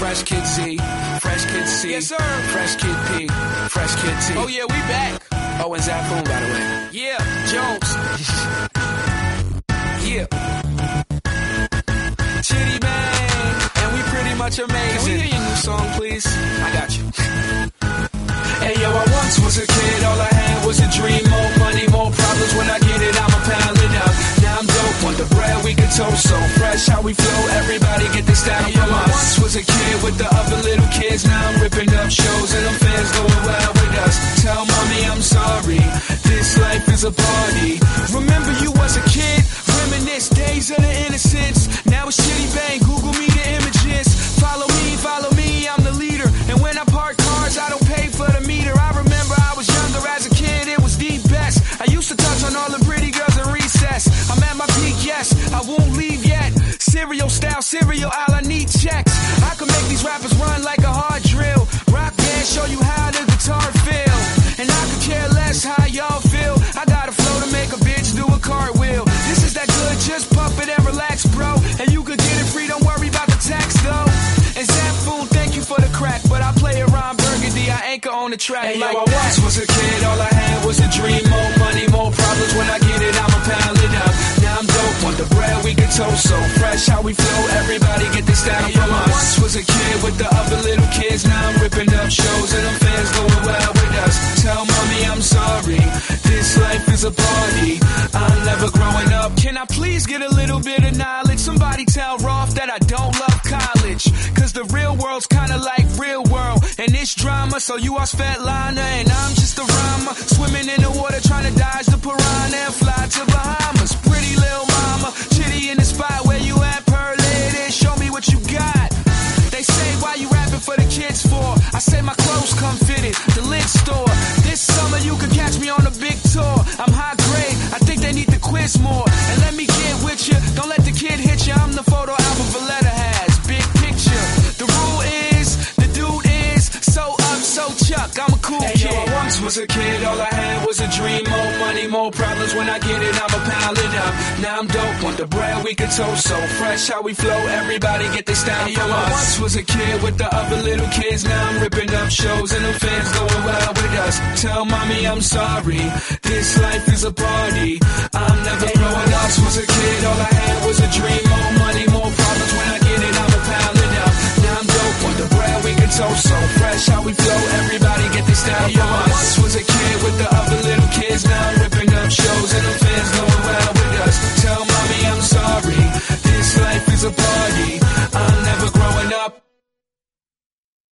Fresh Kid Z, Fresh Kid C, Yes, sir. Fresh Kid P, Fresh Kid T. Oh, yeah, we back. Oh, and Zafoon, by the way. Yeah, Jones. Yeah. Chitty Bang, and we pretty much amazing. Can we hear your new song, please? I got you. Hey yo, I once was a kid, all I had was a dream. More money, more problems. When I get it, I'ma pound it up. Now I'm dope on the bread, we can toast so fresh. How we flow, everybody get this style from us. Once was a kid with the other little kids. Now I'm ripping up shows and them fans going wild with us. Tell mommy I'm sorry, this life is a party. Remember you was a kid, reminisce days of the innocence. Now it's Chitty Bang, Google me the images. Follow me, I'm the leader. And when I park cars, I don't pay for the meter. I remember I was younger as a kid, it was the best. I used to touch on all the pretty girls in recess. I'm at my peak, yes, I won't leave yet. Cereal style, cereal aisle, I need checks. I can make these rappers run like a hard drill. Rock band, show you how the guitar feel. And I could care less how y'all feel. I got a flow to make a bitch do a cartwheel. This is that good, just pump it and relax, bro. And you could get it free, don't worry about the tax, though. And Zafoon, thank you for the crack, but I play around Burgundy, I anchor on the track. Hey, like yo, I once was a kid, all I had was a dream. More money, more problems. When I get it, I'ma pound it up. Now I'm dope on the bread, we can toast so fresh. How we flow, everybody get this style from us. I once was a kid with the other little kids. Now I'm ripping up shows and them fans going wild with us. Tell mommy I'm sorry, this life is a party. I'm never growing up. Can I please get a little bit of knowledge? Somebody tell Rolf that I don't love college. Cause the real world's kinda like real world. And it's drama, so you are Svetlana and I'm just a rhymer. Swimming in the water trying to dodge the piranha and fly to Bahamas. Pretty little mama, Chitty in the spot where you at, pearl lady. Show me what you got. They say why you rapping for the kids for? I say my clothes come fitted, the lid store. This summer you can catch me on a big tour. I'm high grade, I think they need to quiz more. And let me get with you, don't let the kid hit you. I'm the photo album Valletta has, big picture. The rule is, the dude is so up, so Chuck, I'm a cool kid. Yo, I once was a kid, all I had was a dream. More money, more problems. When I get it, I'ma pound it up. Now I'm dope on the bread, we can toast so fresh. How we flow, everybody get this style from us. I once was a kid with the other little kids. Now I'm ripping up shows and them fans going wild with us. Tell mommy I'm sorry, this life is a party. I'm never growing up. Was a kid, all I had was a dream. More money, more problems. When I get it, I'ma pound it up. Now I'm dope on the bread, we can toast so fresh. How we flow, everybody get this style from us.